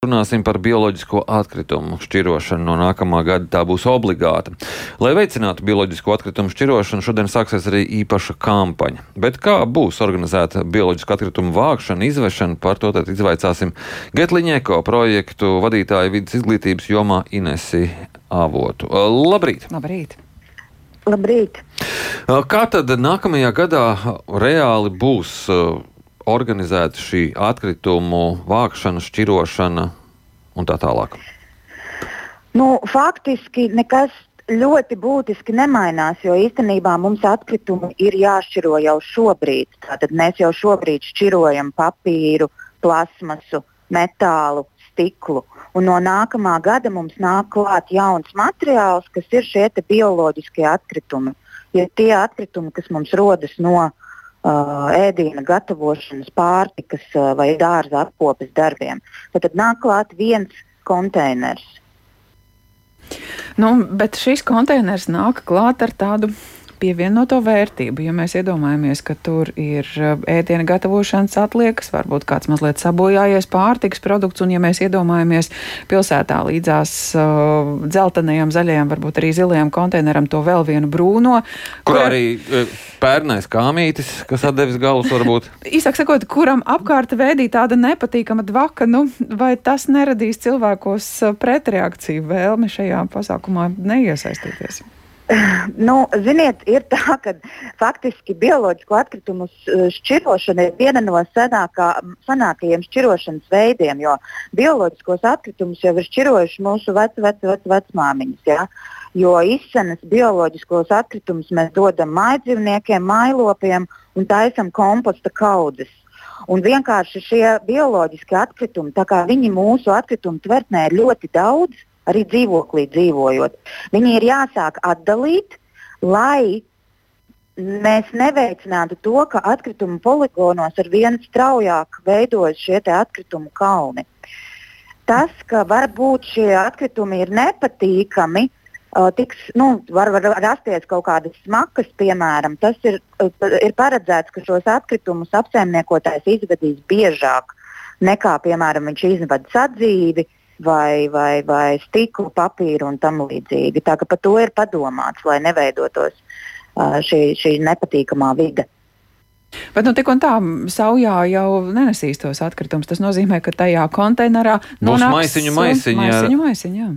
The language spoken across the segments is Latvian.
Runāsim par bioloģisko atkritumu šķirošanu. No nākamā gada tā būs obligāta. Lai veicinātu bioloģisko atkritumu šķirošanu, šodien sāksies arī īpaša kampaņa. Bet kā būs organizēta bioloģisko atkritumu vākšana, izvešana, par to tad izvaicāsim Getliņa Eko projektu vadītāju vides izglītības jomā Inesi Avotu. Labrīt! Labrīt! Labrīt! Kā tad nākamajā gadā reāli būs organizēta šī atkritumu vākšana, šķirošana un tā tālāk? Faktiski nekas ļoti būtiski nemainās, jo īstenībā mums atkritumi ir jāšķiro jau šobrīd. Tātad mēs jau šobrīd šķirojam papīru, plasmasu, metālu, stiklu. Un no nākamā gada mums nāk klāt jauns materiāls, kas ir šie bioloģiskie atkritumi. Ja tie atkritumi, kas mums rodas no ēdiena gatavošanas, pārtikas vai dārza apkopes darbiem. Tad nāk klāt viens konteiners. Bet šis konteiners nāk klāt ar tādu pievienoto vērtību. Ja mēs iedomājamies, ka tur ir ēdiena gatavošanas atliekas, varbūt kāds mazliet sabojājies pārtikas produkts, un ja mēs iedomājamies pilsētā līdzās dzeltenajam, zaļajam, varbūt arī zilajam konteineram to vēl vienu brūno. Kur arī pērnais kāmītis, kas atdevis galus varbūt. Īsāk sakot, kuram apkārt veidī tāda nepatīkama dvaka, vai tas neradīs cilvēkos pretreakciju vēlmi šajā pasākumā neiesaistīties? Ziniet, ir tā, ka faktiski bioloģisko atkritumu šķirošana ir viena no senākajiem šķirošanas veidiem, jo bioloģiskos atkritumus jau ir šķirojuši mūsu vecmāmiņas. Ja? Jo izsenes bioloģiskos atkritumus mēs dodam mājdzīvniekiem, mājlopiem un taisam komposta kaudzes. Un vienkārši šie bioloģiskie atkritumi, tā kā viņi mūsu atkritumu tvertnē ir ļoti daudz, arī dzīvoklī dzīvojot. Viņi ir jāsāk atdalīt, lai mēs neveicinātu to, ka atkritumu poligonos ar vien straujāk veidojas šie atkritumu kalni. Tas, ka varbūt šie atkritumi ir nepatīkami, var rasties kaut kādas smakas, piemēram, tas ir paredzēts, ka šos atkritumus apsaimniekotājs izvedīs biežāk nekā, piemēram, viņš izved sadzīvi, vai stiklu, papīru un tam līdzīgi. Tā ka par to ir padomāts, lai neveidotos šī nepatīkamā vide. Bet tik un tā saujā jau nenesīs tos atkritumus. Tas nozīmē, ka tajā konteinerā nonāks maisiņu.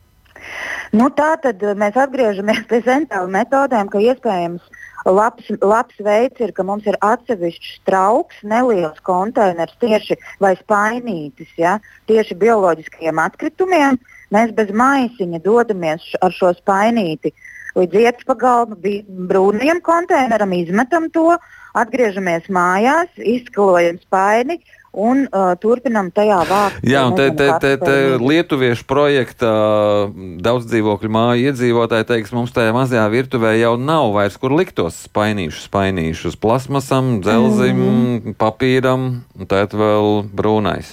Tā tad mēs atgriežamies pie sentāla metodēm, ka iespējams labs veids ir, ka mums ir atsevišķs trauks, neliels konteiners tieši vai spainītis, ja, tieši bioloģiskajiem atkritumiem. Mēs bez maisiņa dodamies ar šo spainīti līdz iekšpagalma brūnajam konteineram, izmetam to, atgriežamies mājās, izskalojam spaini un turpinam tajā vākt. Jā, un te lietuviešu projekta daudz dzīvokļu māju iedzīvotāji teiks, mums tajā mazajā virtuvē jau nav vairs, kur likt tos spainīšus plasmasam, dzelzim, papīram, un tēt vēl brūnais.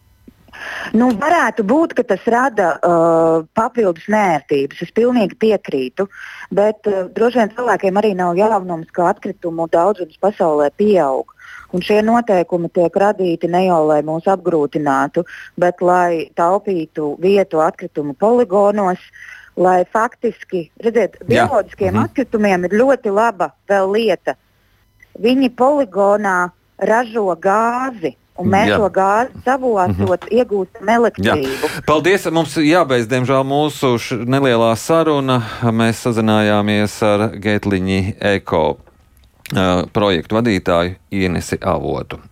Varētu būt, ka tas rada papildus nērtības. Es pilnīgi piekrītu, bet droši vien cilvēkiem arī nav jaunums, ka atkritumu daudzums pasaulē pieaug. Un šie noteikumi tiek radīti ne jau, lai mūs apgrūtinātu, bet lai taupītu vietu atkritumu poligonos, lai faktiski, redziet, bioloģiskiem atkritumiem ir ļoti laba vēl lieta. Viņi poligonā ražo gāzi. Un mēs to gāzi savostot iegūstam elektrību. Jā. Paldies! Mums jābeidz, diemžēl, mūsu nelielā saruna. Mēs sazinājāmies ar Getliņa Eko projektu vadītāju Inesi Avotu.